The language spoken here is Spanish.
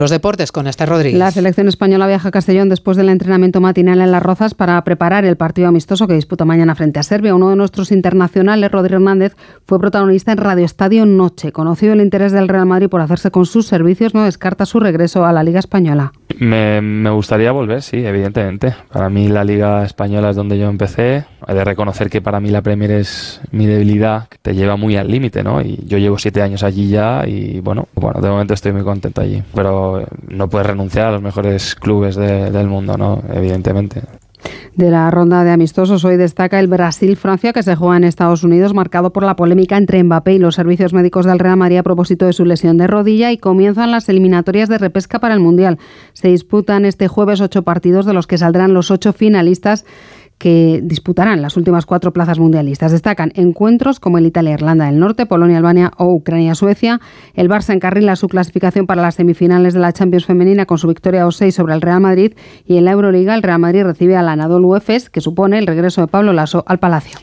Los deportes con Esther Rodríguez. La selección española viaja a Castellón después del entrenamiento matinal en Las Rozas para preparar el partido amistoso que disputa mañana frente a Serbia. Uno de nuestros internacionales, Rodri Hernández, fue protagonista en Radio Estadio Noche. Conocido el interés del Real Madrid por hacerse con sus servicios, no descarta su regreso a la Liga Española. Me gustaría volver, sí, evidentemente. Para mí la Liga Española es donde yo empecé. He de reconocer que para mí la Premier es mi debilidad, que te lleva muy al límite, ¿no? Y yo llevo 7 años allí ya y bueno, de momento estoy muy contento allí. Pero no puedes renunciar a los mejores clubes del mundo, ¿no? Evidentemente. De la ronda de amistosos hoy destaca el Brasil-Francia, que se juega en Estados Unidos, marcado por la polémica entre Mbappé y los servicios médicos del Real Madrid a propósito de su lesión de rodilla, y comienzan las eliminatorias de repesca para el Mundial. Se disputan este jueves 8 partidos, de los que saldrán los 8 finalistas que disputarán las últimas 4 plazas mundialistas. Destacan encuentros como el Italia-Irlanda del Norte, Polonia-Albania o Ucrania-Suecia. El Barça encarrila su clasificación para las semifinales de la Champions femenina con su victoria 2-6 sobre el Real Madrid, y en la Euroliga el Real Madrid recibe al Anadolu Efes, que supone el regreso de Pablo Laso al Palacio.